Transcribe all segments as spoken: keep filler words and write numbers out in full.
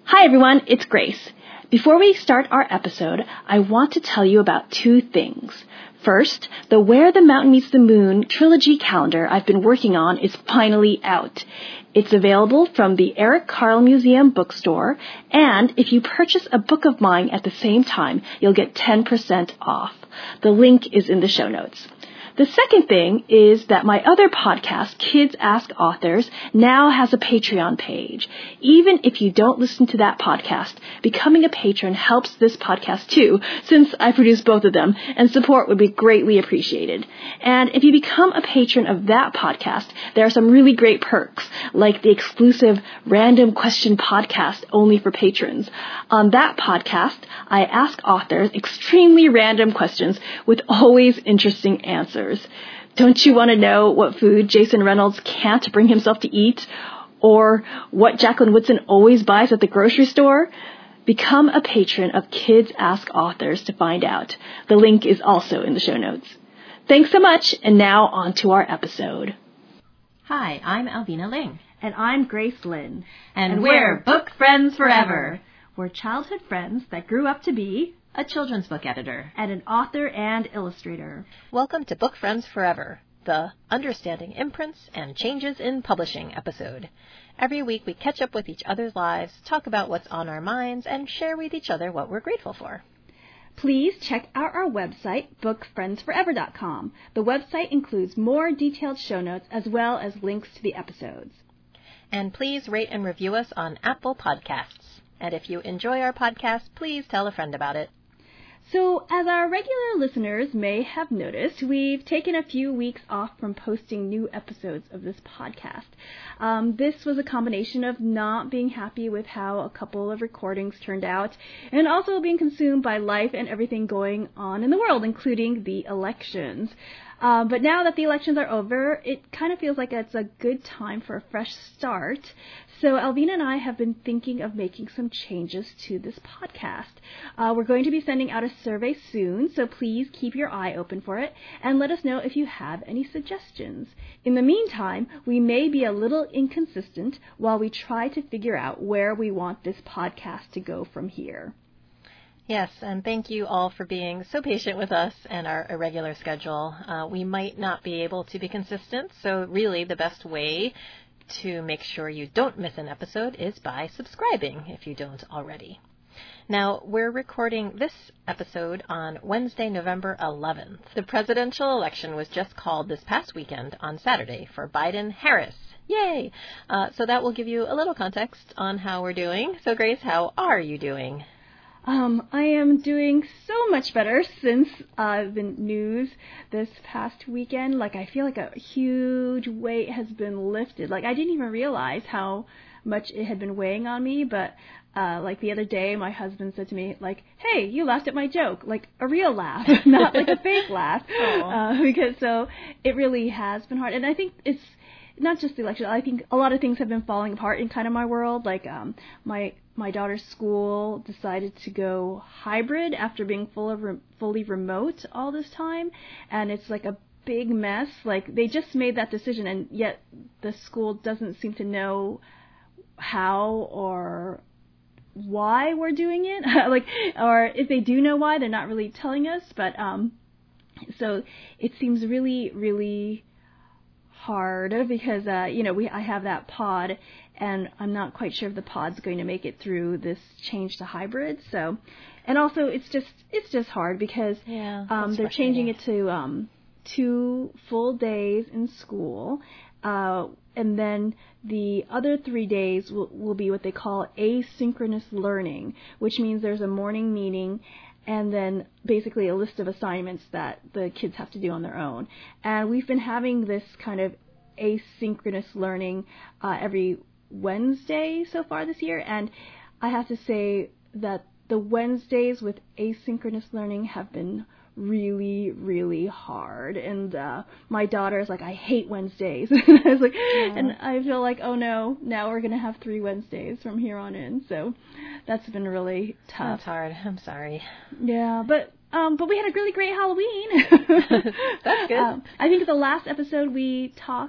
Hi everyone, it's Grace. Before we start our episode, I want to tell you about two things. First, the Where the Mountain Meets the Moon trilogy calendar I've been working on is finally out. It's available from the Eric Carle Museum bookstore, and if you purchase a book of mine at the same time, you'll get ten percent off. The link is in the show notes. The second thing is that my other podcast, Kids Ask Authors, now has a Patreon page. Even if you don't listen to that podcast, becoming a patron helps this podcast too, since I produce both of them, and support would be greatly appreciated. And if you become a patron of that podcast, there are some really great perks, like the exclusive Random Question podcast only for patrons. On that podcast, I ask authors extremely random questions with always interesting answers. Don't you want to know what food Jason Reynolds can't bring himself to eat? Or what Jacqueline Woodson always buys at the grocery store? Become a patron of Kids Ask Authors to find out. The link is also in the show notes. Thanks so much, and now on to our episode. Hi, I'm Alvina Ling. And I'm Grace Lynn. And, and we're Book Friends Forever. We're childhood friends that grew up to be a children's book editor, and an author and illustrator. Welcome to Book Friends Forever, the Understanding Imprints and Changes in Publishing episode. Every week we catch up with each other's lives, talk about what's on our minds, and share with each other what we're grateful for. Please check out our website, book friends forever dot com. The website includes more detailed show notes as well as links to the episodes. And please rate and review us on Apple Podcasts. And if you enjoy our podcast, please tell a friend about it. So, as our regular listeners may have noticed, we've taken a few weeks off from posting new episodes of this podcast. Um, this was a combination of not being happy with how a couple of recordings turned out, and also being consumed by life and everything going on in the world, including the elections. Uh, but now that the elections are over, it kind of feels like it's a good time for a fresh start. So Alvina and I have been thinking of making some changes to this podcast. Uh, we're going to be sending out a survey soon, so please keep your eye open for it and let us know if you have any suggestions. In the meantime, we may be a little inconsistent while we try to figure out where we want this podcast to go from here. Yes, and thank you all for being so patient with us and our irregular schedule. Uh, we might not be able to be consistent, so really the best way to make sure you don't miss an episode is by subscribing if you don't already. Now, we're recording this episode on Wednesday, November eleventh. The presidential election was just called this past weekend on Saturday for Biden-Harris. Yay! Uh, so that will give you a little context on how we're doing. So, Grace, how are you doing? Um, I am doing so much better since uh, the news this past weekend. Like, I feel like a huge weight has been lifted. Like, I didn't even realize how much it had been weighing on me, but uh, like the other day, my husband said to me, like, hey, you laughed at my joke, like a real laugh, not like a fake laugh. Uh, because so it really has been hard. And I think it's not just the election. I think a lot of things have been falling apart in kind of my world. Like, um, my my daughter's school decided to go hybrid after being full of re- fully remote all this time, and it's like a big mess. Like, they just made that decision, and yet the school doesn't seem to know how or why we're doing it. like, or if they do know why, they're not really telling us. But um, so it seems really, really hard because uh, you know we I have that pod, and I'm not quite sure if the pod's going to make it through this change to hybrid. So, and also it's just it's just hard because yeah, um, they're changing it to um, two full days in school, uh, and then the other three days will, will be what they call asynchronous learning, which means there's a morning meeting and then basically a list of assignments that the kids have to do on their own. And we've been having this kind of asynchronous learning uh, every Wednesday so far this year, and I have to say that the Wednesdays with asynchronous learning have been really, really hard. And uh, my daughter is like, I hate Wednesdays. and I was like, yeah. And I feel like, oh no, now we're going to have three Wednesdays from here on in. So that's been really tough. That's hard. I'm sorry. Yeah, but um, but we had a really great Halloween. That's good. Um, I think the last episode we talked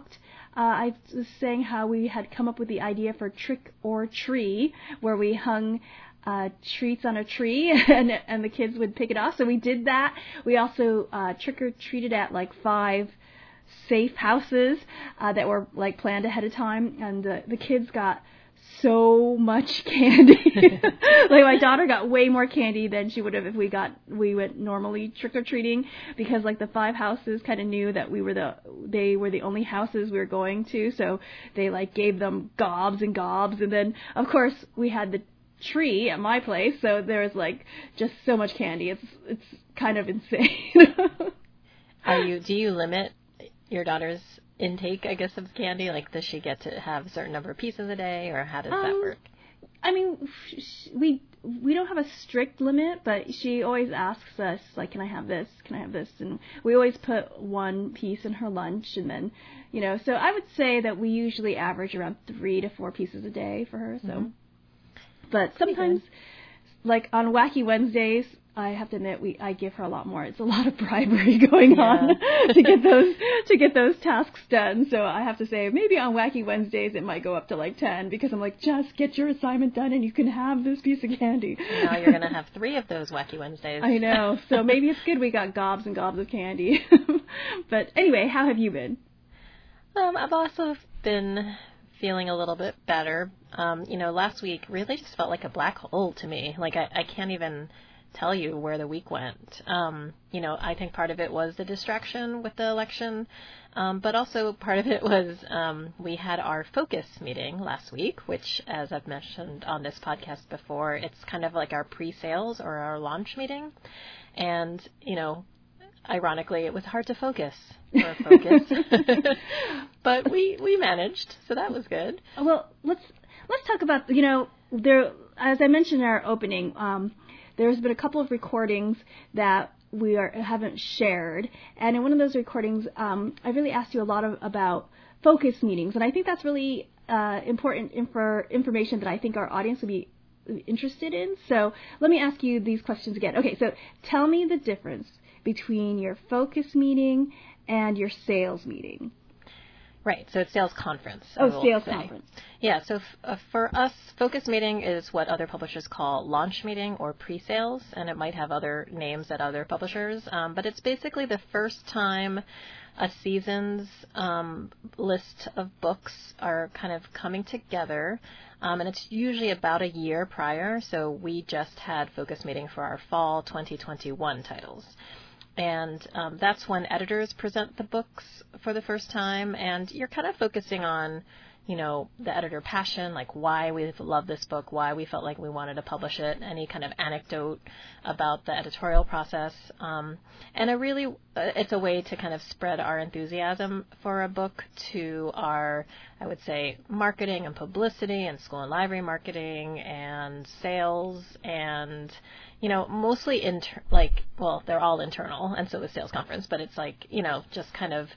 I was saying how we had come up with the idea for Trick or Tree, where we hung uh, treats on a tree and and the kids would pick it off. So we did that. We also uh, trick or treated at like five safe houses uh, that were like planned ahead of time, and uh, the kids got so much candy. Like my daughter got way more candy than she would have if we got we went normally trick or treating, because like the five houses kind of knew that we were the they were the only houses we were going to, so they like gave them gobs and gobs. And then of course we had the tree at my place, so there was like just so much candy. It's it's kind of insane. Are you do you limit your daughter's intake, I guess, of candy? Like, does she get to have a certain number of pieces a day, or how does um, that work? I mean, we we don't have a strict limit, but she always asks us, like, can I have this? Can I have this? And we always put one piece in her lunch, and then, you know, so I would say that we usually average around three to four pieces a day for her. So, mm-hmm. But sometimes, like on Wacky Wednesdays, I have to admit, we I give her a lot more. It's a lot of bribery going yeah. on to get those to get those tasks done. So I have to say, maybe on Wacky Wednesdays it might go up to like ten, because I'm like, just get your assignment done and you can have this piece of candy. Now you're gonna have three of those Wacky Wednesdays. I know. So maybe it's good we got gobs and gobs of candy. But anyway, how have you been? Um, I've also been feeling a little bit better. Um, you know, last week really just felt like a black hole to me. Like I, I can't even tell you where the week went. Um, you know, I think part of it was the distraction with the election, um, but also part of it was um, we had our focus meeting last week, which, as I've mentioned on this podcast before, it's kind of like our pre-sales or our launch meeting. And, you know, ironically, it was hard to focus or focus, but we, we managed, so that was good. Well, let's let's talk about, you know, there, as I mentioned in our opening, um, there's been a couple of recordings that we are, haven't shared, and in one of those recordings, um, I really asked you a lot of, about focus meetings, and I think that's really uh, important infor- information that I think our audience would be interested in. So let me ask you these questions again. Okay, so tell me the difference between your focus meeting and your sales meeting. Right, so it's sales conference. Oh, sales say. conference. Yeah, so f- uh, for us, focus meeting is what other publishers call launch meeting or pre-sales, and it might have other names at other publishers, um, but it's basically the first time a season's um, list of books are kind of coming together, um, and it's usually about a year prior, so we just had focus meeting for our fall twenty twenty-one titles. And um, that's when editors present the books for the first time, and you're kind of focusing on, you know, the editor passion, like why we love this book, why we felt like we wanted to publish it, any kind of anecdote about the editorial process. Um, and a really, uh, it's a way to kind of spread our enthusiasm for a book to our, I would say, marketing and publicity and school and library marketing and sales and, you know, mostly inter- like, well, they're all internal, and so is sales conference, but it's like, you know, just kind of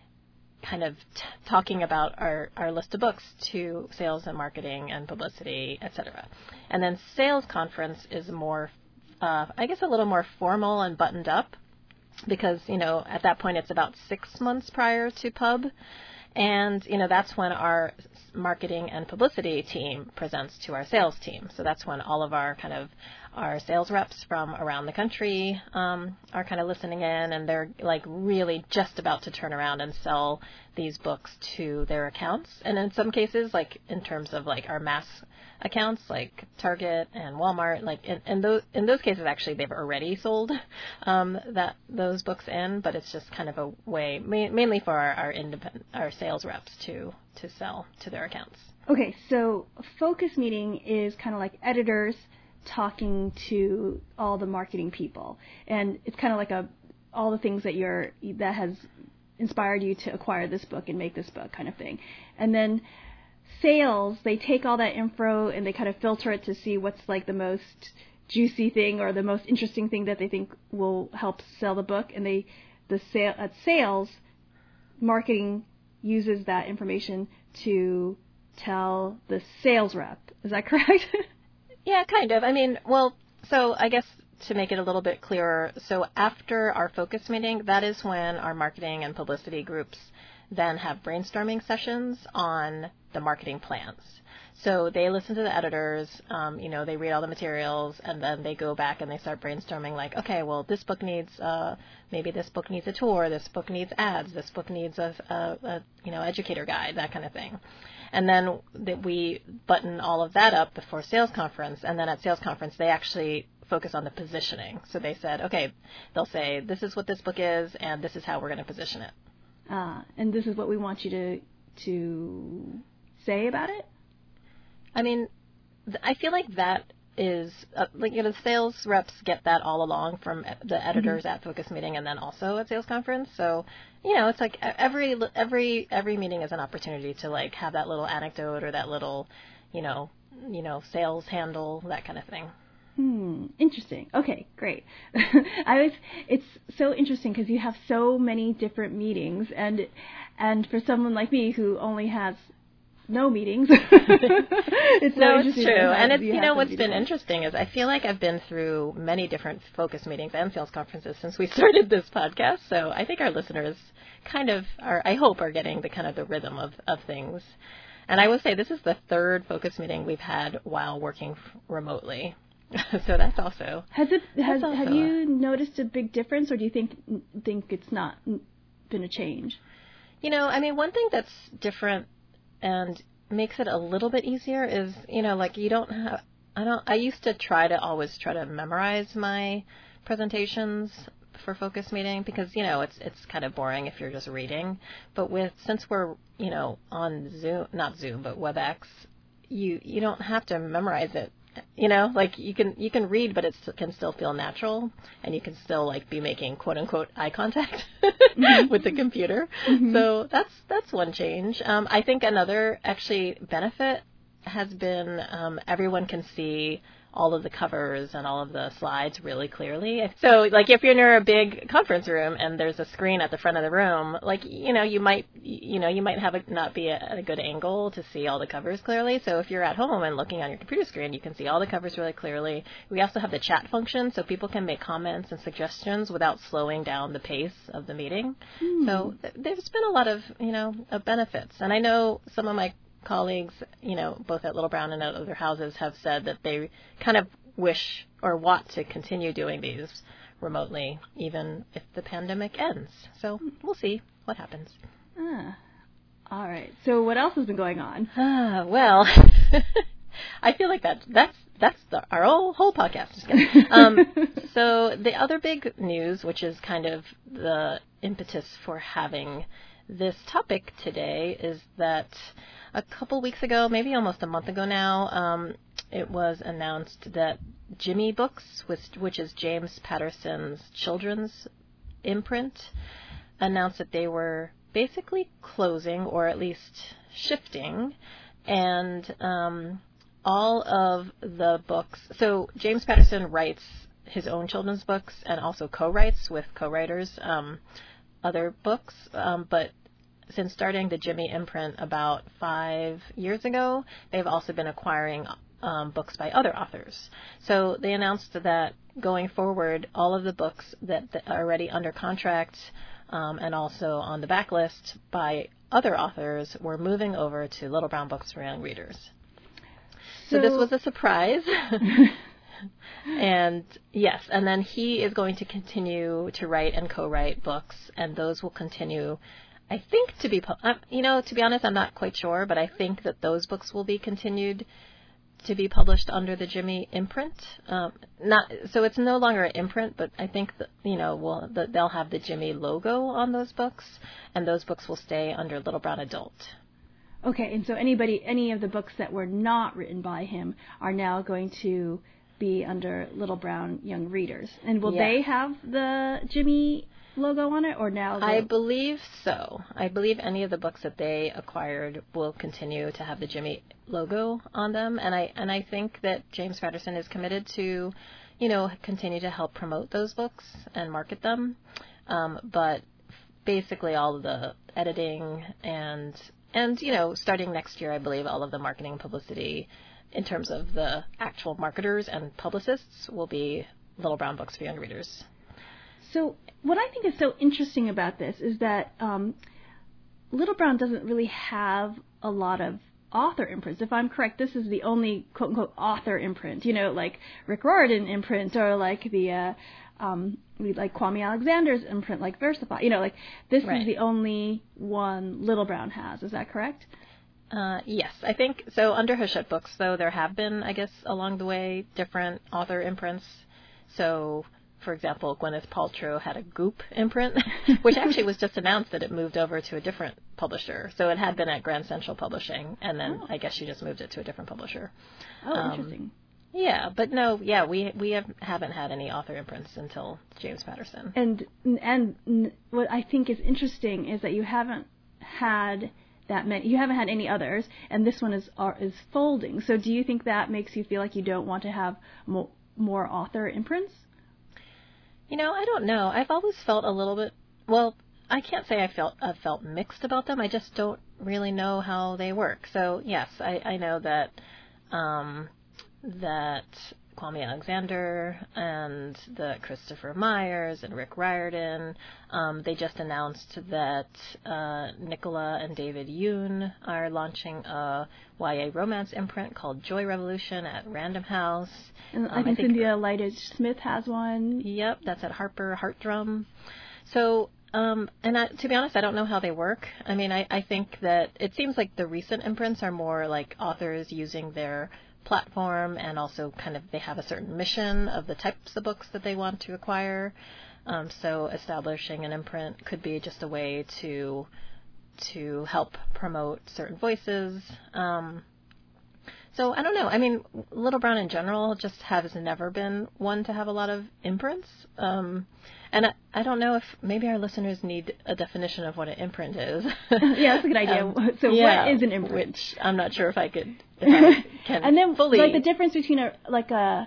kind of t- talking about our, our list of books to sales and marketing and publicity, et cetera. And then sales conference is more, uh, I guess, a little more formal and buttoned up, because, you know, at that point it's about six months prior to pub. And, you know, that's when our marketing and publicity team presents to our sales team. So that's when all of our kind of our sales reps from around the country um, are kind of listening in, and they're like really just about to turn around and sell these books to their accounts. And in some cases, like in terms of like our mass accounts, like Target and Walmart, like in, in those in those cases, actually they've already sold um, that those books in, but it's just kind of a way, ma- mainly for our our, independent, our sales reps to to sell to their accounts. Okay, so a focus meeting is kind of like editors talking to all the marketing people, and it's kind of like a all the things that you're that has inspired you to acquire this book and make this book kind of thing. And then sales, they take all that info and they kind of filter it to see what's like the most juicy thing or the most interesting thing that they think will help sell the book, and they the sale at sales marketing uses that information to tell the sales rep. Is that correct? Yeah, kind of. I mean, well, so I guess to make it a little bit clearer, so after our focus meeting, that is when our marketing and publicity groups then have brainstorming sessions on the marketing plans. So they listen to the editors, um, you know, they read all the materials, and then they go back and they start brainstorming like, okay, well, this book needs, uh, maybe this book needs a tour, this book needs ads, this book needs a, a, a you know, educator guide, that kind of thing. And then that we button all of that up before sales conference, and then at sales conference, they actually focus on the positioning. So they said, okay, they'll say, this is what this book is, and this is how we're going to position it. Ah, and this is what we want you to to say about it? I mean, I feel like that is, uh, like, you know, sales reps get that all along from the editors mm-hmm. at Focus Meeting and then also at sales conference. So, you know, it's like every, every, every meeting is an opportunity to, like, have that little anecdote or that little, you know, you know, sales handle, that kind of thing. Hmm. Interesting. Okay, great. I was. It's so interesting because you have so many different meetings, and and for someone like me who only has no meetings, it's so no, it's true. And it's you, you know what's been interesting is I feel like I've been through many different focus meetings and sales conferences since we started this podcast. So I think our listeners kind of are, I hope, are getting the kind of the rhythm of of things. And I will say this is the third focus meeting we've had while working remotely. So that's also has it has also have you noticed a big difference, or do you think think it's not been a change? You know, I mean, one thing that's different and makes it a little bit easier is, you know, like you don't have I don't I used to try to always try to memorize my presentations for focus meeting because, you know, it's it's kind of boring if you're just reading. But with since we're, you know, on Zoom, not Zoom, but WebEx, you you don't have to memorize it. You know, like you can you can read, but it can still feel natural, and you can still like be making quote unquote eye contact mm-hmm. with the computer. Mm-hmm. So that's that's one change. Um, I think another actually benefit has been um, everyone can see all of the covers and all of the slides really clearly. So, like, if you're near a big conference room and there's a screen at the front of the room, like, you know, you might, you know, you might have a, not be at a good angle to see all the covers clearly. So if you're at home and looking on your computer screen, you can see all the covers really clearly. We also have the chat function, so people can make comments and suggestions without slowing down the pace of the meeting. Mm. So th- there's been a lot of, you know, of benefits. And I know some of my colleagues, you know, both at Little Brown and at other houses have said that they kind of wish or want to continue doing these remotely, even if the pandemic ends. So we'll see what happens. Ah, all right. So what else has been going on? Ah, well, I feel like that that's that's the, our whole whole podcast. Just kidding. Um, so the other big news, which is kind of the impetus for having this topic today, is that a couple weeks ago, maybe almost a month ago now, um, it was announced that Jimmy Books, which, which is James Patterson's children's imprint, announced that they were basically closing, or at least shifting, and um, all of the books. So James Patterson writes his own children's books and also co-writes with co-writers um, other books, um, but since starting the Jimmy imprint about five years ago, they've also been acquiring um, books by other authors. So they announced that going forward, all of the books that, that are already under contract um, and also on the backlist by other authors were moving over to Little Brown Books for Young Readers. So, so this was a surprise. And yes, and then he is going to continue to write and co-write books, and those will continue, I think, to be, uh, you know, to be honest, I'm not quite sure, but I think that those books will be continued to be published under the Jimmy imprint. Um, not so it's no longer an imprint, but I think that, you know, we'll, that they'll have the Jimmy logo on those books, and those books will stay under Little Brown Adult. Okay, and so anybody, any of the books that were not written by him are now going to be under Little Brown Young Readers, and will yeah. they have the Jimmy logo on it, or now? I believe so. I believe any of the books that they acquired will continue to have the Jimmy logo on them, and I and I think that James Patterson is committed to, you know, continue to help promote those books and market them. Um, but basically, all of the editing and and you know, starting next year, I believe all of the marketing and publicity, in terms of the actual marketers and publicists, will be Little Brown Books for Young Readers. So what I think is so interesting about this is that um, Little Brown doesn't really have a lot of author imprints. If I'm correct, this is the only quote-unquote author imprint, you know, like Rick Riordan imprint, or like the, uh, um, like Kwame Alexander's imprint, like Versify. You know, like this Right. is the only one Little Brown has. Is that correct? Uh, yes, I think so. Under Hachette Books, though, there have been, I guess, along the way, different author imprints. So, for example, Gwyneth Paltrow had a Goop imprint, which actually was just announced that it moved over to a different publisher. So it had been at Grand Central Publishing, and then Oh. I guess she just moved it to a different publisher. Oh, Um, interesting. Yeah, but no, yeah, we we have, haven't had any author imprints until James Patterson. And and what I think is interesting is that you haven't had that many. You haven't had any others, and this one is are, is folding. So do you think that makes you feel like you don't want to have more, more author imprints? You know, I don't know. I've always felt a little bit, well, I can't say I felt I felt mixed about them. I just don't really know how they work. So, yes, I, I know that um, that Kwame Alexander and the Christopher Myers and Rick Riordan, um, they just announced that uh, Nicola and David Yoon are launching a Y A romance imprint called Joy Revolution at Random House. And I Um, think I think Cynthia Lightedge Smith has one. Yep, that's at Harper Heartdrum. So, um, and I, to be honest, I don't know how they work. I mean, I, I think that it seems like the recent imprints are more like authors using their platform, and also kind of they have a certain mission of the types of books that they want to acquire. Um, so establishing an imprint could be just a way to to help promote certain voices. Um, So I don't know. I mean, Little Brown in general just has never been one to have a lot of imprints. Um, and I, I don't know if maybe our listeners need a definition of what an imprint is. Yeah, that's a good idea. Um, so yeah, what is an imprint? Which I'm not sure if I could if I can And then fully. like the difference between a like a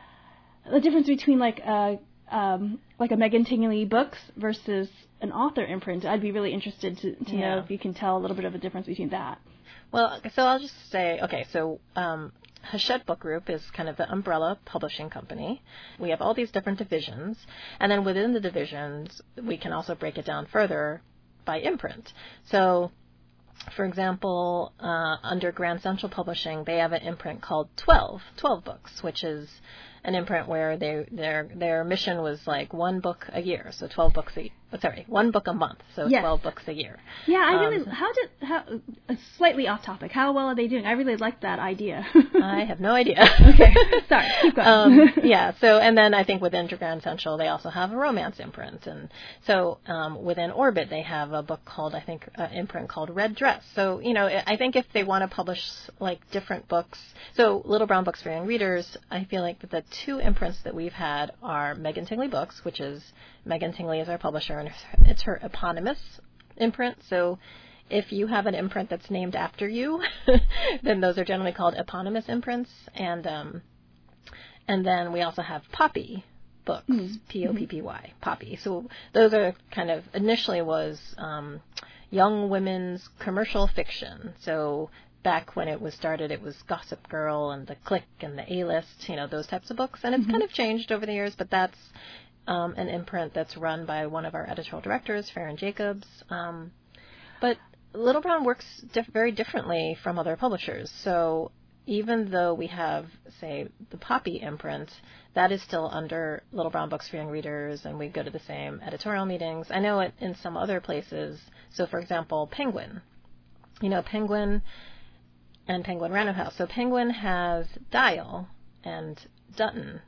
the difference between like a um, like a Megan Tingley Books versus an author imprint. I'd be really interested to, to know Yeah. if you can tell a little bit of a difference between that. Well, so I'll just say, okay, so um, Hachette Book Group is kind of the umbrella publishing company. We have all these different divisions, and then within the divisions, we can also break it down further by imprint. So, for example, uh, under Grand Central Publishing, they have an imprint called twelve, twelve Books, which is an imprint where they their their mission was like one book a year, so twelve books a sorry, one book a month, so Yes. twelve books a year. Yeah, I really. Um, how did how uh, slightly off topic? How well are they doing? I really liked that idea. I have no idea. Okay, sorry, keep going. um, yeah. So, and then I think within Grand Central, they also have a romance imprint, and so um, within Orbit, they have a book called, I think, an imprint called Red Dress. So, you know, I think if they want to publish like different books, so Little Brown Books for Young Readers, I feel like that the two imprints that we've had are Megan Tingley Books, which is Megan Tingley is our publisher, and it's her eponymous imprint. So if you have an imprint that's named after you, then those are generally called eponymous imprints. And um, and then we also have Poppy Books, Mm-hmm. P O P P Y, Poppy. So those are kind of, initially was um, young women's commercial fiction. So back when it was started, it was Gossip Girl and The Click and The A-List, you know, those types of books. And it's Mm-hmm. kind of changed over the years, but that's um, an imprint that's run by one of our editorial directors, Farron Jacobs. Um, but Little Brown works diff- very differently from other publishers. So even though we have, say, the Poppy imprint, that is still under Little Brown Books for Young Readers, and we go to the same editorial meetings. I know it in some other places. So, for example, Penguin. You know, Penguin and Penguin Random House. So Penguin has Dial and Dutton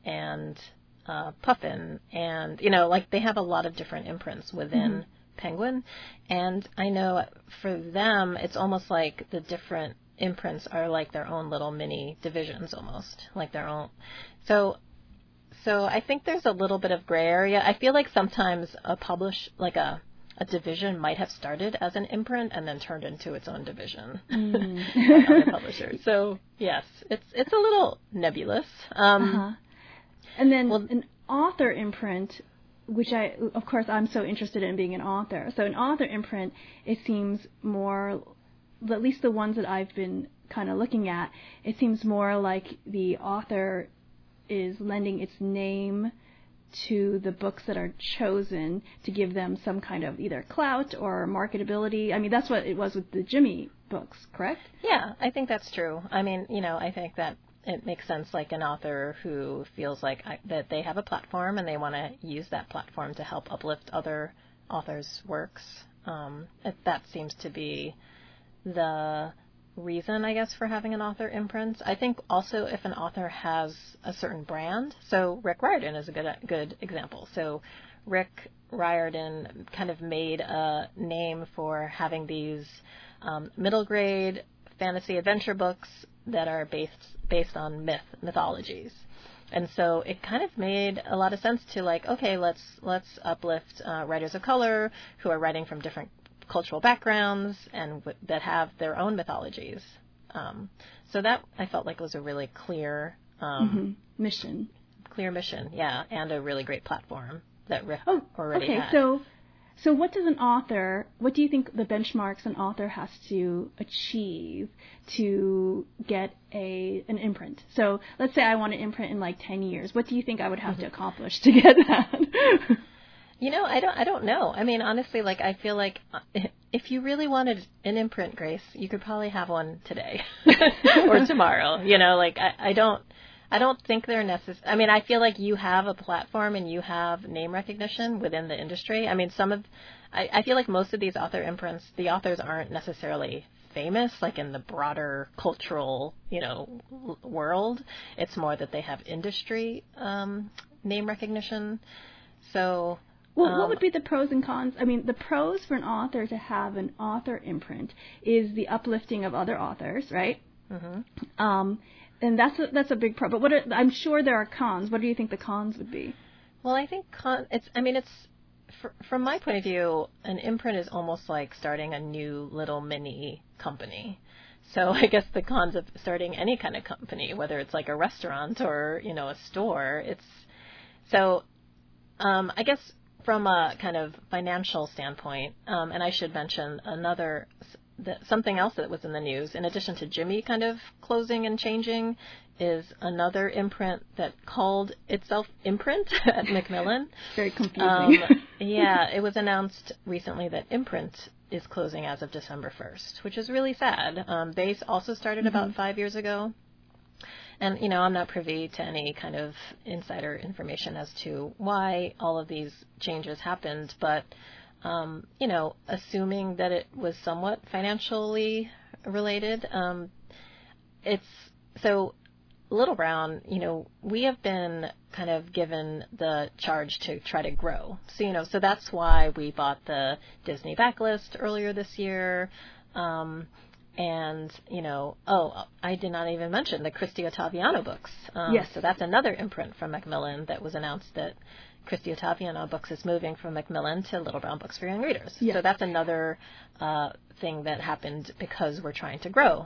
and uh, Puffin, and, you know, like they have a lot of different imprints within mm-hmm. Penguin. And I know for them, it's almost like the different imprints are like their own little mini divisions almost, like their own. So so I think there's a little bit of gray area. I feel like sometimes a publish, like a, a division might have started as an imprint and then turned into its own division Mm. by other publishers. So yes, it's it's a little nebulous. Um, uh-huh. And then well, an author imprint, which I, of course, I'm so interested in being an author. So an author imprint, it seems more, at least the ones that I've been kind of looking at, it seems more like the author is lending its name to the books that are chosen to give them some kind of either clout or marketability? I mean, that's what it was with the Jimmy books, correct? Yeah, I think that's true. I mean, you know, I think that it makes sense, like an author who feels like I, that they have a platform and they want to use that platform to help uplift other authors' works. Um, it, that seems to be the reason, I guess, for having an author imprint. I think also if an author has a certain brand, so Rick Riordan is a good good example. So Rick Riordan kind of made a name for having these um, middle grade fantasy adventure books that are based based on myth mythologies. And so it kind of made a lot of sense to like, okay, let's let's uplift uh, writers of color who are writing from different cultural backgrounds and w- that have their own mythologies. Um, so that I felt like was a really clear um, mm-hmm. mission. Clear mission, yeah, and a really great platform that Rick oh, already okay, had. Okay, so so what does an author? What do you think the benchmarks an author has to achieve to get a an imprint? So let's say I want an imprint in like ten years. What do you think I would have mm-hmm. to accomplish to get that? You know, I don't I don't know. I mean, honestly, like, I feel like if you really wanted an imprint, Grace, you could probably have one today or tomorrow. You know, like, I, I don't I don't think they're necessary. I mean, I feel like you have a platform and you have name recognition within the industry. I mean, some of, I, I feel like most of these author imprints, the authors aren't necessarily famous, like in the broader cultural, you know, world. It's more that they have industry um, name recognition. So... Well, what would be the pros and cons? I mean, the pros for an author to have an author imprint is the uplifting of other authors, right? Mm-hmm. Um, and that's a, that's a big pro. But what are, I'm sure there are cons. What do you think the cons would be? Well, I think con. It's. I mean, it's for, from my point of view, an imprint is almost like starting a new little mini company. So I guess the cons of starting any kind of company, whether it's like a restaurant or, you know, a store, it's so. Um, I guess. From a kind of financial standpoint, um, and I should mention another, th- something else that was in the news, in addition to Jimmy kind of closing and changing, is another imprint that called itself Imprint at Macmillan. Very confusing. Um, yeah, it was announced recently that Imprint is closing as of December first, which is really sad. Um, they also started mm-hmm. about five years ago. And, you know, I'm not privy to any kind of insider information as to why all of these changes happened. But, um, you know, assuming that it was somewhat financially related, um, it's so Little Brown, you know, we have been kind of given the charge to try to grow. So, you know, so that's why we bought the Disney backlist earlier this year. Um And, you know, oh, I did not even mention the Christy Ottaviano books. Um, yes. So that's another imprint from Macmillan that was announced that Christy Ottaviano Books is moving from Macmillan to Little Brown Books for Young Readers. Yes. So that's another uh, thing that happened because we're trying to grow.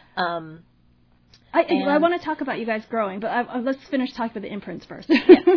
Um, I, I want to talk about you guys growing, but I, let's finish talking about the imprints first. Yeah.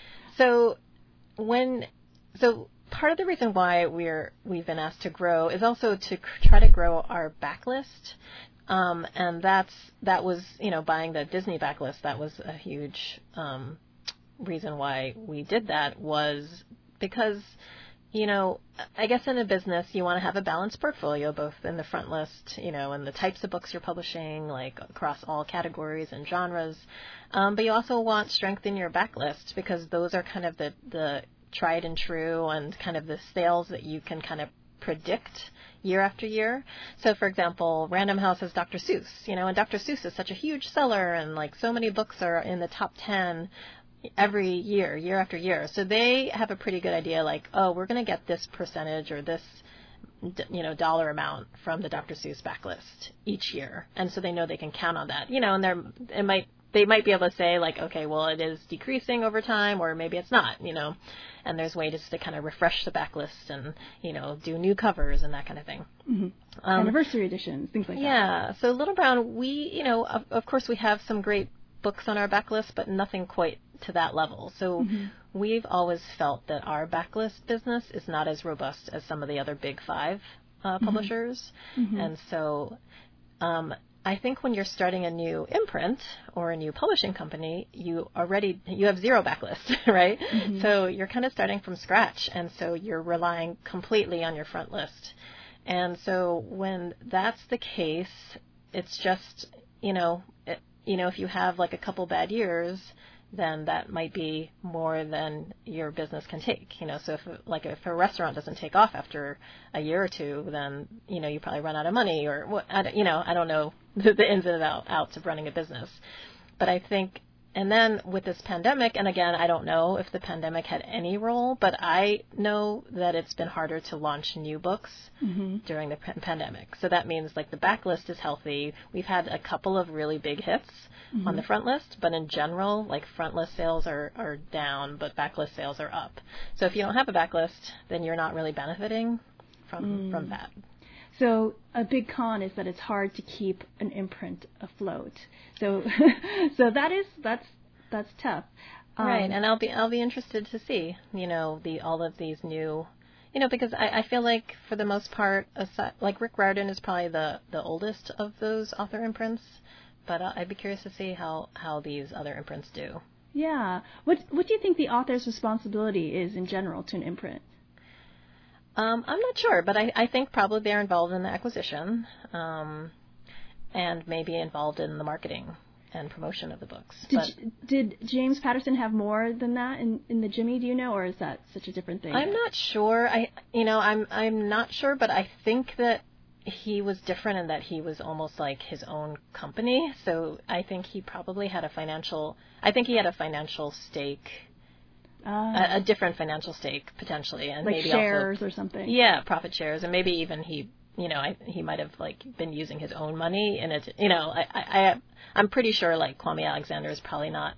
So when, so... Part of the reason why we're we've been asked to grow is also to try to grow our backlist, um, and that's that was you know buying the Disney backlist. That was a huge um, reason why we did that, was because you know I guess in a business you want to have a balanced portfolio, both in the front list, you know, and the types of books you're publishing, like across all categories and genres, um, but you also want strength in your backlist because those are kind of the the tried and true and kind of the sales that you can kind of predict year after year. So, for example, Random House has Doctor Seuss, you know, and Doctor Seuss is such a huge seller and like so many books are in the top ten every year, year after year. So they have a pretty good idea like, oh, we're going to get this percentage or this, you know, dollar amount from the Doctor Seuss backlist each year. And so they know they can count on that, you know, and they're, it might, they might be able to say like, okay, well, it is decreasing over time, or maybe it's not, you know, and there's ways to kind of refresh the backlist and, you know, do new covers and that kind of thing. Mm-hmm. Um, Anniversary editions, things like yeah, that. Yeah. So Little Brown, we, you know, of, of course we have some great books on our backlist, but nothing quite to that level. So mm-hmm. we've always felt that our backlist business is not as robust as some of the other big five uh, publishers. Mm-hmm. And so, um, I think when you're starting a new imprint or a new publishing company, you already, you have zero backlist, right? Mm-hmm. So you're kind of starting from scratch. And so you're relying completely on your front list. And so when that's the case, it's just, you know, it, you know, if you have like a couple bad years, then that might be more than your business can take. You know, so if like if a restaurant doesn't take off after a year or two, then, you know, you probably run out of money or what, I, you know, I don't know the, the ins and outs of running a business. But I think, and then with this pandemic, and again, I don't know if the pandemic had any role, but I know that it's been harder to launch new books mm-hmm. during the p- pandemic. So that means like the backlist is healthy. We've had a couple of really big hits mm-hmm. on the front list, but in general, like front list sales are, are down, but backlist sales are up. So if you don't have a backlist, then you're not really benefiting from, mm. from that. So a big con is that it's hard to keep an imprint afloat. So, so that is that's that's tough, um, right? And I'll be I'll be interested to see, you know, the all of these new, you know, because I, I feel like for the most part, aside, like Rick Riordan is probably the, the oldest of those author imprints, but I'd be curious to see how, how these other imprints do. Yeah. What what do you think the author's responsibility is in general to an imprint? Um, I'm not sure, but I, I think probably they're involved in the acquisition um, and maybe involved in the marketing and promotion of the books. Did, but, did James Patterson have more than that in, in the Jimmy, do you know, or is that such a different thing? I'm not sure. I you know, I'm I'm not sure, but I think that he was different in that he was almost like his own company. So I think he probably had a financial, I think he had a financial stake. Uh, a, a different financial stake potentially, and like maybe shares also, or something. Yeah, profit shares, and maybe even he, you know, I, he might have like been using his own money in it. You know, I, I, I'm pretty sure like Kwame Alexander is probably not,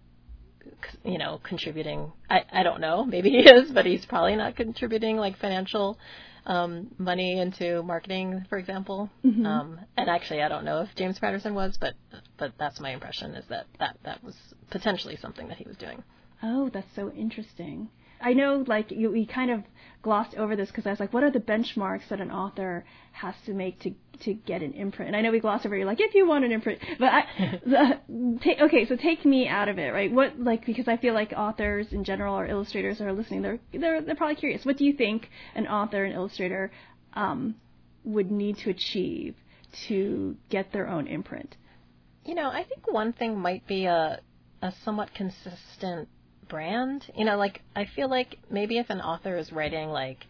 you know, contributing. I, I don't know, maybe he is, but he's probably not contributing like financial um, money into marketing, for example. Mm-hmm. Um, and actually, I don't know if James Patterson was, but but that's my impression is that that, that was potentially something that he was doing. Oh, that's so interesting. I know, like, you, we kind of glossed over this because I was like, what are the benchmarks that an author has to make to to get an imprint? And I know we glossed over, you're like, if you want an imprint. But, I, the, ta- okay, so take me out of it, right? What, like, because I feel like authors in general or illustrators that are listening, they're, they're, they're probably curious. What do you think an author and illustrator um, would need to achieve to get their own imprint? You know, I think one thing might be a, a somewhat consistent brand. You know, like I feel like maybe if an author is writing like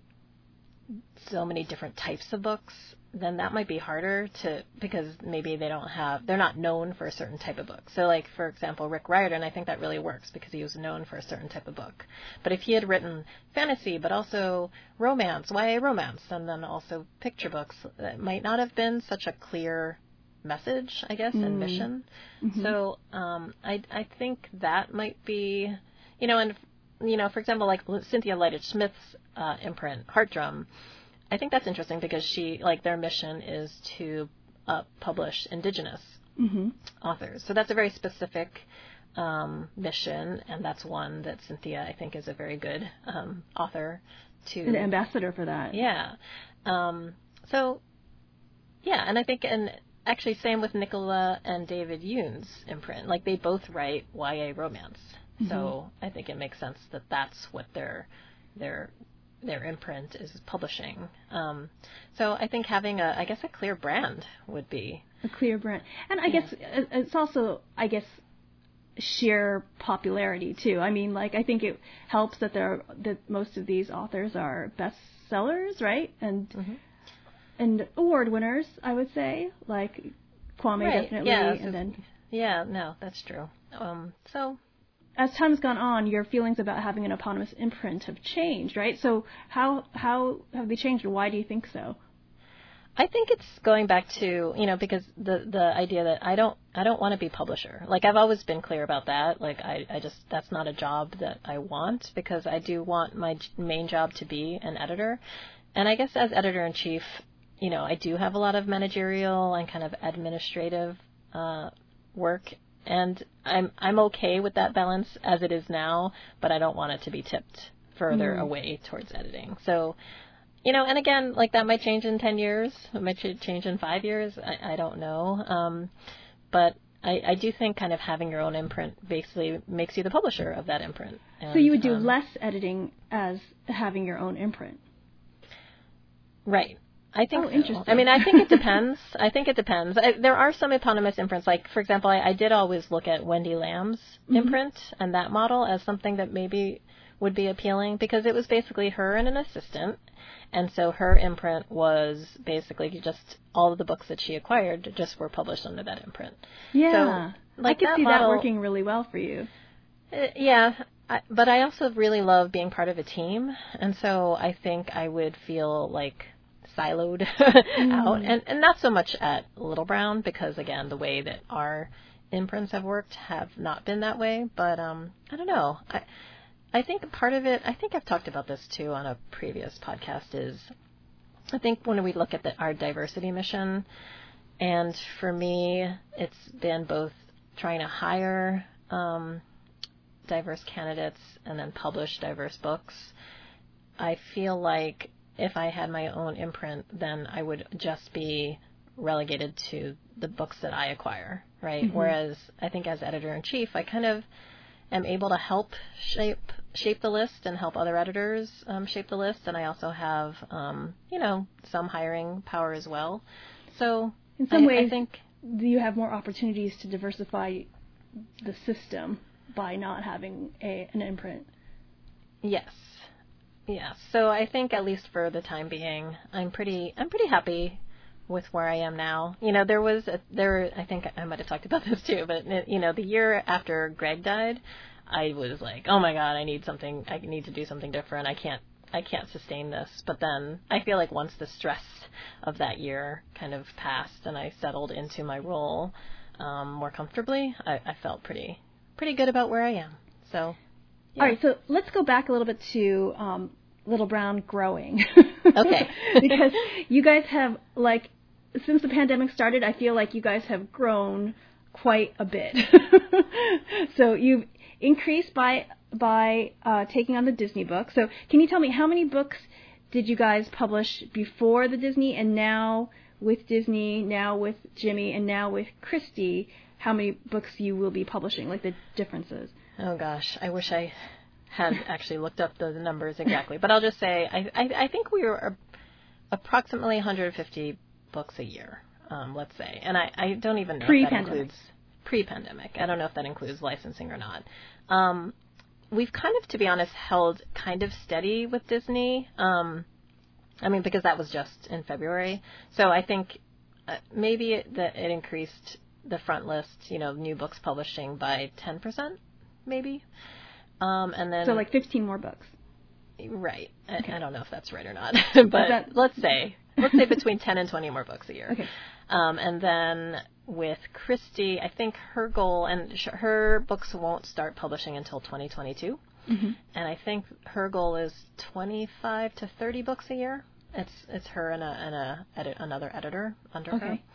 so many different types of books, then that might be harder to, because maybe they don't have, they're not known for a certain type of book. So like, for example, Rick Riordan, I think that really works because he was known for a certain type of book. But if he had written fantasy, but also romance, Y A romance, and then also picture books, that might not have been such a clear message, I guess, mm. and mission. Mm-hmm. So um, I I think that might be, you know, and, you know, for example, like Cynthia Leitich-Smith's uh, imprint, Heart Drum, I think that's interesting because she, like, their mission is to uh, publish Indigenous mm-hmm. authors. So that's a very specific um, mission, and that's one that Cynthia, I think, is a very good um, author to... An ambassador for that. Yeah. Um, so, yeah, and I think... and. Actually, same with Nicola and David Yoon's imprint. Like, they both write Y A romance. Mm-hmm. So I think it makes sense that that's what their their their imprint is publishing. Um, so I think having a, I guess, a clear brand would be... A clear brand. And I yeah. guess it's also, I guess, sheer popularity, too. I mean, like, I think it helps that there are, that most of these authors are bestsellers, right? And... Mm-hmm. And award winners, I would say, like Kwame right. definitely, yeah, so, and then yeah, no, that's true. Um, so, as time's gone on, your feelings about having an eponymous imprint have changed, right? So, how how have they changed, and why do you think so? I think it's going back to, you know, because the the idea that I don't I don't want to be publisher. Like, I've always been clear about that. Like, I I just that's not a job that I want, because I do want my main job to be an editor, and I guess as editor in chief, you know, I do have a lot of managerial and kind of administrative uh, work, and I'm I'm okay with that balance as it is now, but I don't want it to be tipped further mm. away towards editing. So you know, and again, like that might change in ten years. It might change in five years. I, I don't know. Um, but I, I do think kind of having your own imprint basically makes you the publisher of that imprint. And, so you would do um, less editing as having your own imprint. Right. I think oh, so. interesting. I mean, I think it depends. I think it depends. I, there are some eponymous imprints. Like, for example, I, I did always look at Wendy Lamb's mm-hmm. imprint and that model as something that maybe would be appealing because it was basically her and an assistant. And so her imprint was basically just all of the books that she acquired just were published under that imprint. Yeah. So, like I could that see model, that working really well for you. Uh, yeah. I, but I also really love being part of a team. And so I think I would feel like siloed mm. out, and, and not so much at Little Brown because, again, the way that our imprints have worked have not been that way. But um, I don't know. I I think part of it, I think I've talked about this too on a previous podcast, is I think when we look at the, our diversity mission, and for me, it's been both trying to hire um, diverse candidates and then publish diverse books. I feel like if I had my own imprint, then I would just be relegated to the books that I acquire, right? Mm-hmm. Whereas I think as editor-in-chief, I kind of am able to help shape shape the list and help other editors um, shape the list. And I also have, um, you know, some hiring power as well. So in some I, ways, I think you have more opportunities to diversify the system by not having a an imprint. Yes. Yeah, so I think at least for the time being, I'm pretty I'm pretty happy with where I am now. You know, there was a, there I think I might have talked about this too, but you know, the year after Greg died, I was like, oh my God, I need something. I need to do something different. I can't I can't sustain this. But then I feel like once the stress of that year kind of passed and I settled into my role um, more comfortably, I, I felt pretty pretty good about where I am. So. Yeah. All right, so let's go back a little bit to um, Little Brown growing. Okay. Because you guys have, like, since the pandemic started, I feel like you guys have grown quite a bit. So you've increased by by uh, taking on the Disney book. So can you tell me how many books did you guys publish before the Disney, and now with Disney, now with Jimmy, and now with Christy, how many books you will be publishing, like the differences? Oh, gosh. I wish I had actually looked up the numbers exactly. But I'll just say I, I, I think we were approximately one hundred fifty books a year, um, let's say. And I, I don't even know if that includes pre-pandemic. I don't know if that includes licensing or not. Um, we've kind of, to be honest, held kind of steady with Disney. Um, I mean, because that was just in February. So I think uh, maybe it, that it increased the front list, you know, new books publishing by ten percent. Maybe. Um, and then so like fifteen more books. Right. Okay. I, I don't know if that's right or not, but that... let's say let's say between ten and twenty more books a year. Okay. Um, and then with Christy, I think her goal, and sh- her books won't start publishing until twenty twenty-two. Mm-hmm. And I think her goal is twenty-five to thirty books a year. It's it's her and a and a edit, another editor under okay. her.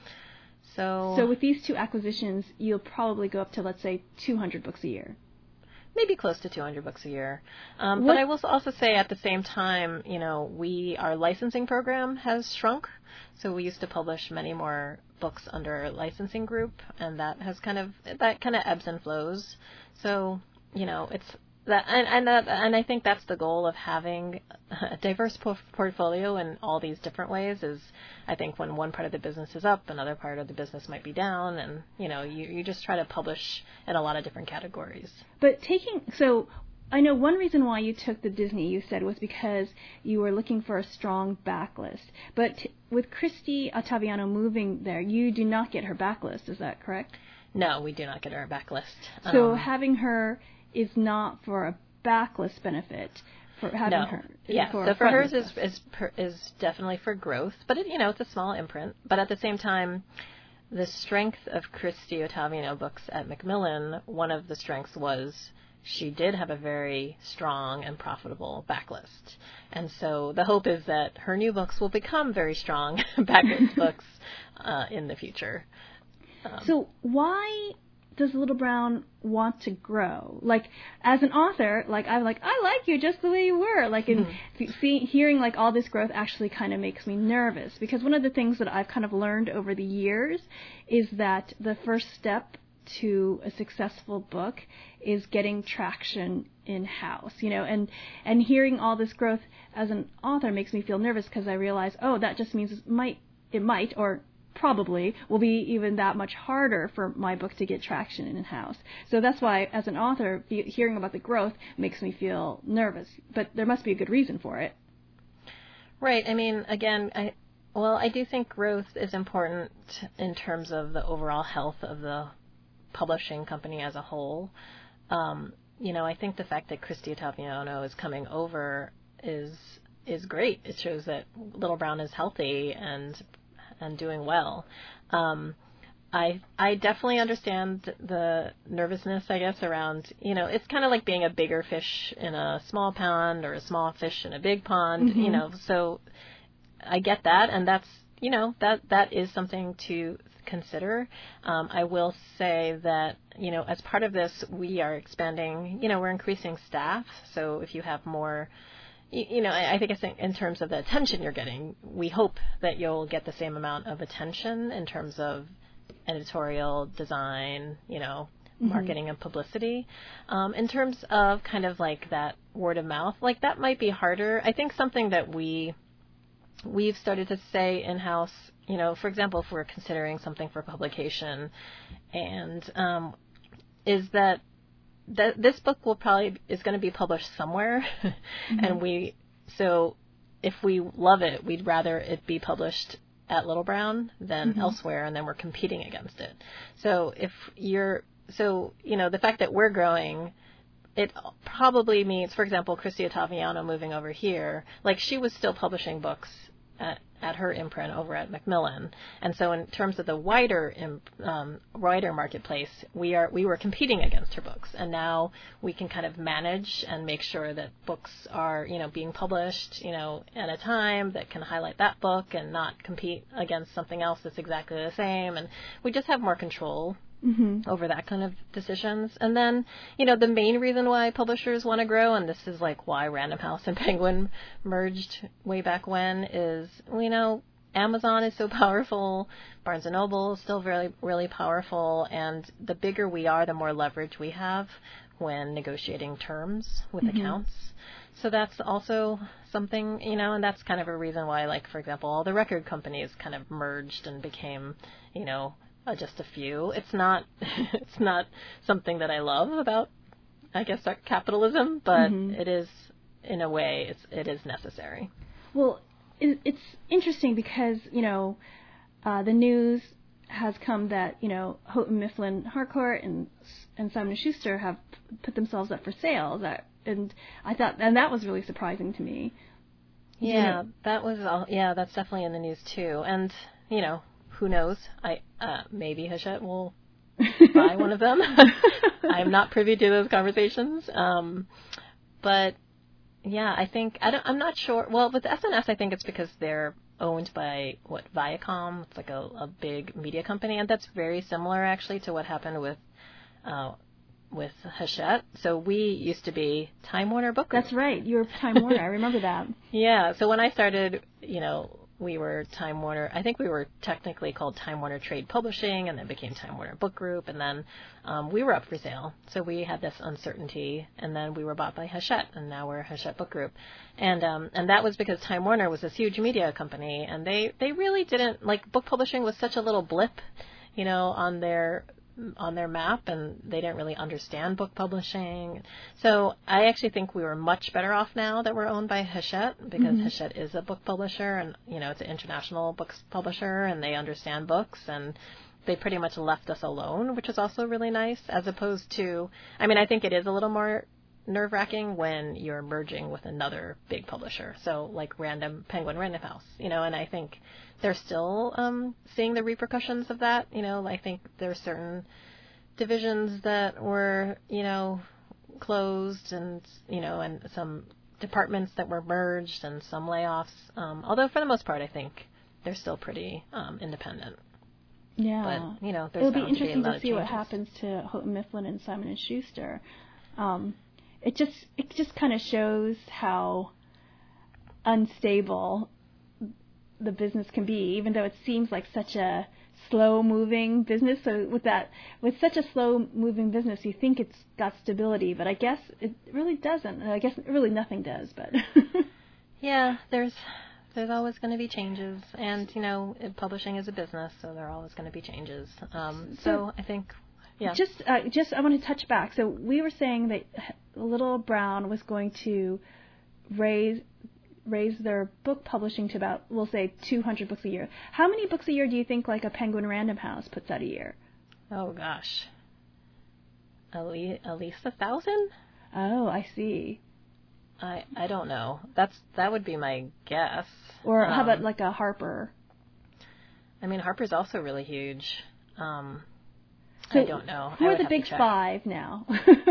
So So with these two acquisitions, you'll probably go up to, let's say, two hundred books a year. Maybe close to two hundred books a year. Um, but I will also say at the same time, you know, we, our licensing program has shrunk. So we used to publish many more books under a licensing group, and that has kind of, that kind of ebbs and flows. So, you know, it's that, and, and, that, and I think that's the goal of having a diverse po- portfolio in all these different ways is, I think when one part of the business is up, another part of the business might be down, and, you know, you, you just try to publish in a lot of different categories. But taking, so I know one reason why you took the Disney, you said, was because you were looking for a strong backlist. But t- with Christy Ottaviano moving there, you do not get her backlist, is that correct? No, we do not get her backlist. So um, having her is not for a backlist benefit. For having no. her, yeah. For so for hers is is is definitely for growth, but it, you know, it's a small imprint. But at the same time, the strength of Christy Ottaviano books at Macmillan, one of the strengths was she did have a very strong and profitable backlist, and so the hope is that her new books will become very strong backlist books uh, in the future. Um, so why does Little Brown want to grow? Like, as an author, like, I'm like, I like you just the way you were. Like, and mm-hmm. see, hearing, like, all this growth actually kind of makes me nervous. Because one of the things that I've kind of learned over the years is that the first step to a successful book is getting traction in-house, you know, and, and hearing all this growth as an author makes me feel nervous because I realize, oh, that just means it might, it might, or probably will be even that much harder for my book to get traction in-house. So that's why, as an author, hearing about the growth makes me feel nervous. But there must be a good reason for it. Right. I mean, again, I well, I do think growth is important in terms of the overall health of the publishing company as a whole. Um, you know, I think the fact that Christy Ottaviano is coming over is is great. It shows that Little Brown is healthy and and doing well. Um, I I definitely understand the nervousness, I guess, around, you know, it's kind of like being a bigger fish in a small pond or a small fish in a big pond, mm-hmm. you know, so I get that, and that's, you know, that that is something to consider. Um, I will say that, you know, as part of this, we are expanding, you know, we're increasing staff, so if you have more, you know, I think it's in terms of the attention you're getting, we hope that you'll get the same amount of attention in terms of editorial design, you know, mm-hmm. marketing and publicity. Um, in terms of kind of like that word of mouth, like that might be harder. I think something that we, we've started to say in-house, you know, for example, if we're considering something for publication, and um, is that That this book will probably is going to be published somewhere, mm-hmm. and we so if we love it, we'd rather it be published at Little Brown than mm-hmm. elsewhere, and then we're competing against it. So if you're so you know the fact that we're growing, it probably means, for example, Christy Ottaviano moving over here, like she was still publishing books at at her imprint over at Macmillan. And so in terms of the wider um, wider marketplace, we are we were competing against her books. And now we can kind of manage and make sure that books are, you know, being published, you know, at a time that can highlight that book and not compete against something else that's exactly the same. And we just have more control Mm-hmm. over that kind of decisions. And then, you know, the main reason why publishers want to grow, and this is like why Random House and Penguin merged way back when, is, you know, Amazon is so powerful, Barnes and Noble is still really, really powerful, and the bigger we are, the more leverage we have when negotiating terms with mm-hmm. accounts. So that's also something, you know, and that's kind of a reason why, like, for example, all the record companies kind of merged and became, you know, Uh, just a few. It's not it's not something that I love about, I guess, our capitalism, but mm-hmm. it is, in a way, it's it is necessary. Well, it, it's interesting because, you know, uh, the news has come that, you know, Houghton Mifflin Harcourt and and Simon and Schuster have put themselves up for sale. That and I thought, and that was really surprising to me. Yeah, you know, that was all. Yeah, that's definitely in the news too. And you know, who knows? I uh, maybe Hachette will buy one of them. I'm not privy to those conversations. Um, but yeah, I think I don't, I'm not sure. Well, with S N S, I think it's because they're owned by what Viacom. It's like a, a big media company, and that's very similar actually to what happened with uh, with Hachette. So we used to be Time Warner Book Group. That's right. You were Time Warner. I remember that. Yeah. So when I started, you know, we were Time Warner. I think we were technically called Time Warner Trade Publishing, and then became Time Warner Book Group, and then um, we were up for sale. So we had this uncertainty, and then we were bought by Hachette, and now we're Hachette Book Group, and um, and that was because Time Warner was this huge media company, and they they really didn't like book publishing was such a little blip, you know, on their on their map, and they didn't really understand book publishing. So I actually think we were much better off now that we're owned by Hachette, because mm-hmm. Hachette is a book publisher, and you know, it's an international books publisher, and they understand books, and they pretty much left us alone, which is also really nice, as opposed to, I mean, I think it is a little more nerve-wracking when you're merging with another big publisher, so like Random Penguin Random House, you know, and I think they're still um, seeing the repercussions of that. You know, I think there are certain divisions that were, you know, closed, and you know, and some departments that were merged, and some layoffs. Um, although for the most part, I think they're still pretty um, independent. Yeah. But, you know, there's It'll be interesting to, be to see changes. what happens to Houghton Mifflin and Simon and Schuster. Um, it just it just kind of shows how unstable the business can be, even though it seems like such a slow-moving business. So with that, with such a slow-moving business, you think it's got stability, but I guess it really doesn't. I guess really nothing does. But yeah, there's there's always going to be changes, and you know, publishing is a business, so there are always going to be changes. Um, so, so I think, yeah. Just uh, just I want to touch back. So we were saying that Little Brown was going to raise. raise their book publishing to about, we'll say, two hundred books a year. How many books a year do you think like a Penguin Random House puts out a year? Oh, gosh. At least, at least a thousand? Oh, I see. I I don't know. That's That would be my guess. Or um, how about like a Harper? I mean, Harper's also really huge. Um, so I don't know. Who are the big five now?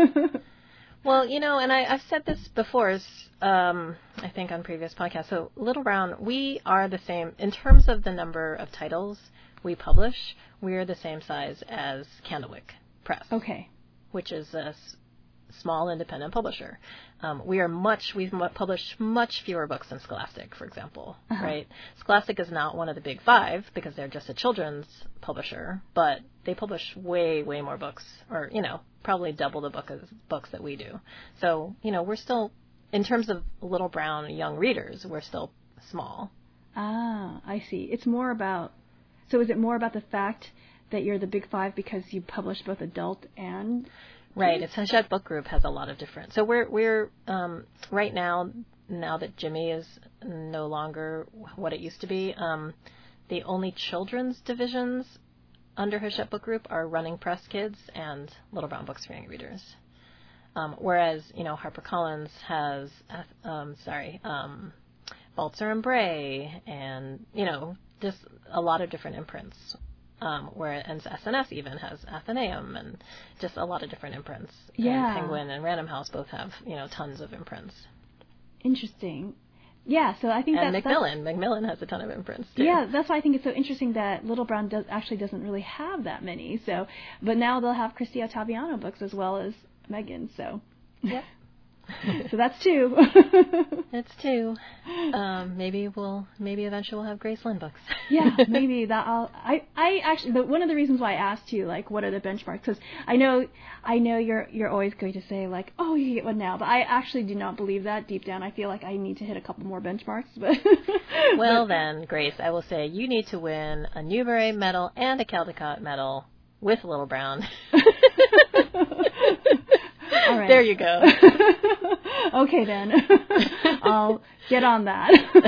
Well, you know, and I, I've said this before, um, I think on previous podcasts. So Little Brown, we are the same, in terms of the number of titles we publish, we are the same size as Candlewick Press. Okay. Which is a s- small independent publisher. Um, we are much, we've mu- published much fewer books than Scholastic, for example, uh-huh. right? Scholastic is not one of the big five because they're just a children's publisher, but they publish way, way more books, or, you know, probably double the book of books that we do. So, you know, we're still, in terms of Little Brown young readers, we're still small. Ah, I see. It's more about, so is it more about the fact that you're the big five because you publish both adult and... Right. It's Hachette Book Group has a lot of different. So we're we're um, right now now that Jimmy is no longer what it used to be. Um, the only children's divisions under Hachette Book Group are Running Press Kids and Little Brown Books for Young Readers. Um, whereas you know HarperCollins has um, sorry um, Balzer and Bray and you know just a lot of different imprints. Um, where and S N S even has Athenaeum and just a lot of different imprints. Yeah. And Penguin and Random House both have, you know, tons of imprints. Interesting. Yeah, so I think and that... And Macmillan. Macmillan has a ton of imprints, too. Yeah, that's why I think it's so interesting that Little Brown does actually doesn't really have that many. So, but now they'll have Christy Ottaviano books as well as Megan, so... Yep. So that's two. It's two. Um, maybe we'll maybe eventually we'll have Grace Lynn books. Yeah, maybe that. I'll. I I actually. The, one of the reasons why I asked you like what are the benchmarks, because I know I know you're you're always going to say like, oh, you get one now, but I actually do not believe that deep down. I feel like I need to hit a couple more benchmarks. But well but, then, Grace, I will say you need to win a Newbery medal and a Caldecott medal with Little Brown. All right. There you go. Okay, then. I'll get on that.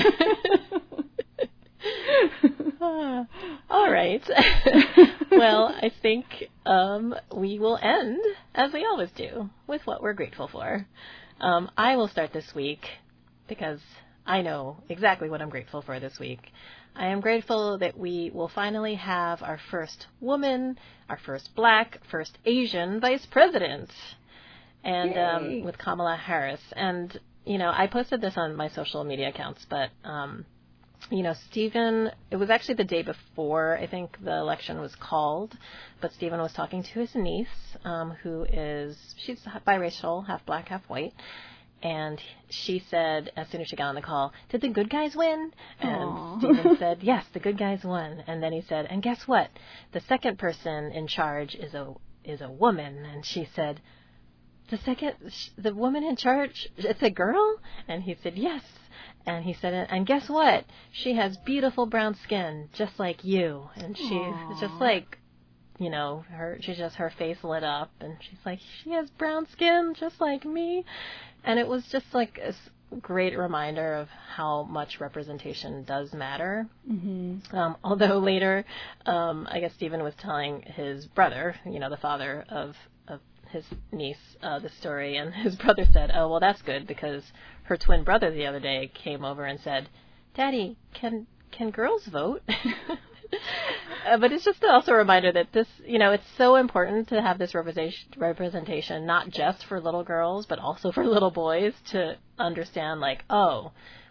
All right. Well, I think um, we will end, as we always do, with what we're grateful for. Um, I will start this week because I know exactly what I'm grateful for this week. I am grateful that we will finally have our first woman, our first black, first Asian vice president. And um, with Kamala Harris. And, you know, I posted this on my social media accounts, but, um, you know, Stephen, it was actually the day before, I think, the election was called, but Stephen was talking to his niece, um, who is, she's biracial, half black, half white. And she said, as soon as she got on the call, did the good guys win? And Aww. Stephen said, yes, the good guys won. And then he said, and guess what? The second person in charge is a is a woman. And she said, The second, the woman in charge, it's a girl? And he said, yes. And he said, and guess what? She has beautiful brown skin, just like you. And she, Aww. it's just like, you know, her, she just, her face lit up. And she's like, she has brown skin, just like me. And it was just like a great reminder of how much representation does matter. Mm-hmm. Um, although later, um, I guess Stephen was telling his brother, you know, the father of, of his niece uh, the story, and his brother said, oh, well, that's good, because her twin brother the other day came over and said, Daddy, can can girls vote? uh, but it's just also a reminder that this, you know, it's so important to have this representation, representation, not just for little girls, but also for little boys, to understand, like, oh,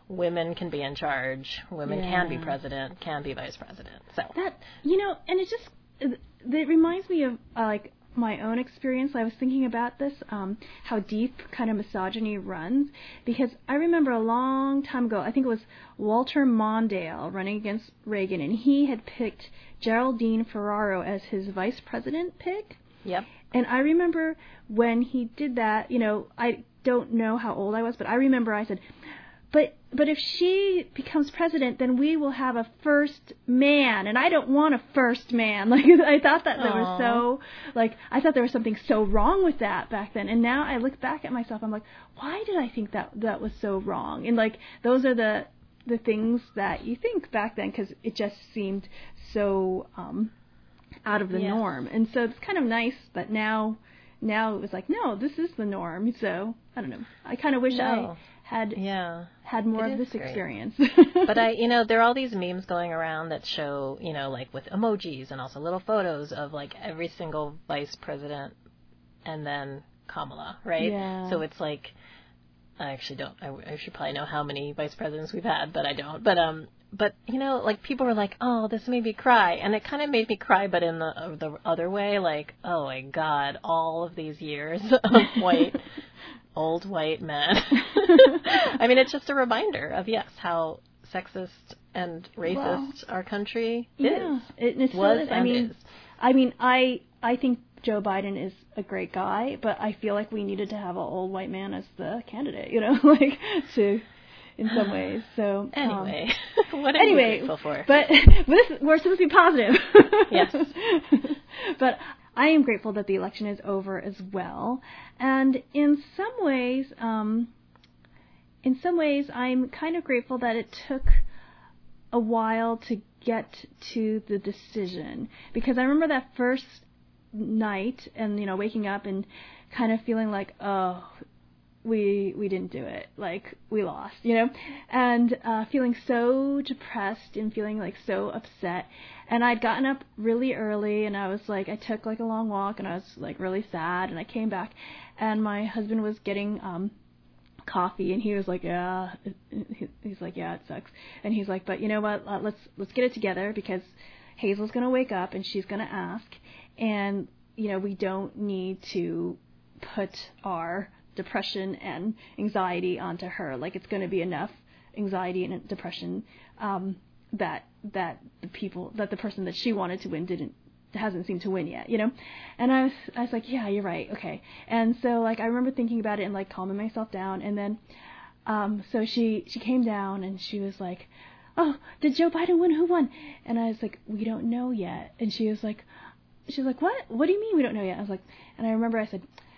women can be in charge, women yeah. can be president, can be vice president. So that, you know, and it just, it reminds me of, uh, like, my own experience. I was thinking about this, um, how deep kind of misogyny runs, because I remember a long time ago, I think it was Walter Mondale running against Reagan, and he had picked Geraldine Ferraro as his vice president pick. Yep. And I remember when he did that, you know, I don't know how old I was, but I remember I said, But but if she becomes president, then we will have a first man, and I don't want a first man. Like, I thought that there Aww. was so, like, I thought there was something so wrong with that back then. And now I look back at myself, I'm like, why did I think that that was so wrong? And, like, those are the the things that you think back then, because it just seemed so um, out of the yes. norm. And so it's kind of nice that now, now it was like, no, this is the norm. So, I don't know. I kind of wish no. I had yeah. had more it of this great. experience. But I, you know, there are all these memes going around that show, you know, like with emojis and also little photos of like every single vice president and then Kamala, right? Yeah. So it's like, I actually don't, I, I should probably know how many vice presidents we've had, but I don't. But, um, but, you know, like people were like, oh, this made me cry. And it kind of made me cry, but in the, uh, the other way, like, oh my God, all of these years of white old white men. I mean, it's just a reminder of, yes, how sexist and racist well, our country yeah, is. It, it's was so, and I mean, is. I mean, I I think Joe Biden is a great guy, but I feel like we needed to have an old white man as the candidate, you know, like to, in some ways. So anyway, um, what are anyway, you grateful for? But this, we're supposed to be positive. Yes. But I am grateful that the election is over as well, and in some ways, um, in some ways, I'm kind of grateful that it took a while to get to the decision, because I remember that first night and, you know, waking up and kind of feeling like, oh, we we didn't do it, like we lost, you know, and uh, feeling so depressed and feeling like so upset. And I'd gotten up really early, and I was like, I took like a long walk, and I was like really sad, and I came back, and my husband was getting um coffee, and he was like, yeah, he's like, yeah, it sucks, and he's like, but you know what, uh, let's let's get it together, because Hazel's gonna wake up and she's gonna ask, and you know, we don't need to put our depression and anxiety onto her. Like, it's going to be enough anxiety and depression um, that that the people that the person that she wanted to win didn't hasn't seemed to win yet, you know. And I was I was like, yeah, you're right, okay. And so like I remember thinking about it and like calming myself down. And then um, so she she came down and she was like, oh, did Joe Biden win? Who won? And I was like, we don't know yet. And she was like, she's like, what? What do you mean we don't know yet? I was like, and I remember I said,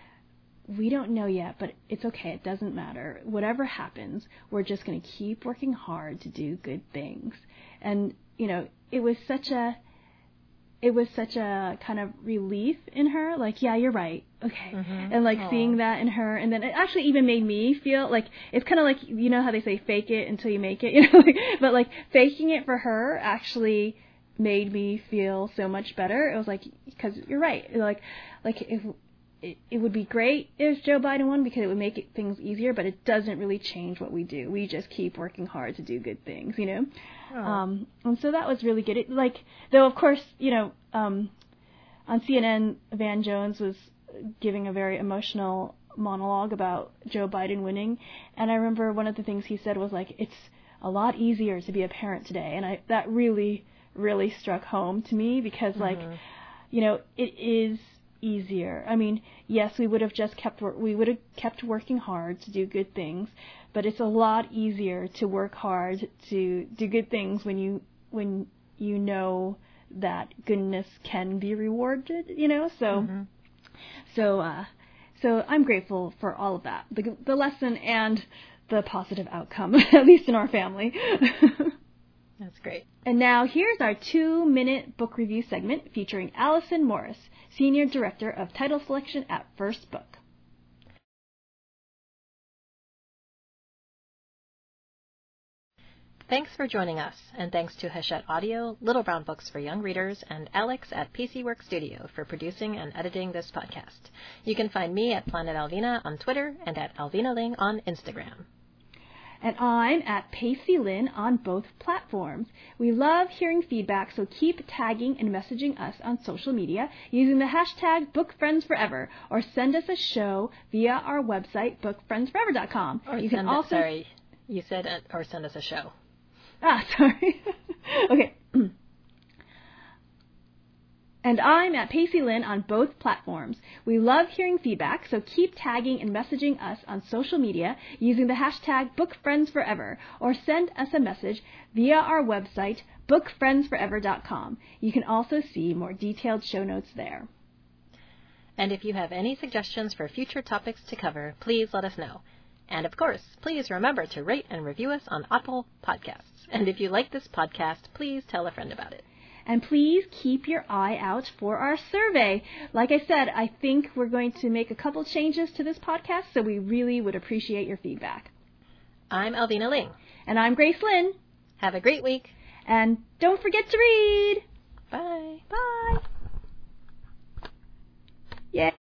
we don't know yet, but it's okay. It doesn't matter. Whatever happens, we're just going to keep working hard to do good things. And, you know, it was such a, it was such a kind of relief in her. Like, yeah, you're right. Okay. Mm-hmm. And like Aww. Seeing that in her. And then it actually even made me feel like, it's kind of like, you know how they say fake it until you make it, you know, but like faking it for her actually made me feel so much better. It was like, because you're right. Like, like if, It, it would be great if Joe Biden won, because it would make it, things easier, but it doesn't really change what we do. We just keep working hard to do good things, you know? Oh. Um, and so that was really good. It, like, though, of course, you know, um, on C N N, Van Jones was giving a very emotional monologue about Joe Biden winning. And I remember one of the things he said was, like, it's a lot easier to be a parent today. And I that really, really struck home to me, because, mm-hmm. like, you know, it is easier. I mean, yes, we would have just kept we would have kept working hard to do good things, but it's a lot easier to work hard to do good things when you when you know that goodness can be rewarded, you know. So, mm-hmm. so, uh, so I'm grateful for all of that, the the lesson and the positive outcome, at least in our family. That's great. And now here's our two-minute book review segment featuring Allison Morris, Senior Director of Title Selection at First Book. Thanks for joining us, and thanks to Hachette Audio, Little Brown Books for Young Readers, and Alex at P C Work Studio for producing and editing this podcast. You can find me at Planet Alvina on Twitter and at Alvina Ling on Instagram. And I'm at Pacey Lynn on both platforms. We love hearing feedback, so keep tagging and messaging us on social media using the hashtag BookFriendsForever, or send us a show via our website, book friends forever dot com. Or you send can it, also sorry, you said uh, or send us a show. Ah, sorry. Okay. And I'm at Pacey Lynn on both platforms. We love hearing feedback, so keep tagging and messaging us on social media using the hashtag BookFriendsForever, or send us a message via our website, book friends forever dot com. You can also see more detailed show notes there. And if you have any suggestions for future topics to cover, please let us know. And of course, please remember to rate and review us on Apple Podcasts. And if you like this podcast, please tell a friend about it. And please keep your eye out for our survey. Like I said, I think we're going to make a couple changes to this podcast, so we really would appreciate your feedback. I'm Alvina Ling. And I'm Grace Lynn. Have a great week. And don't forget to read. Bye. Bye. Yeah.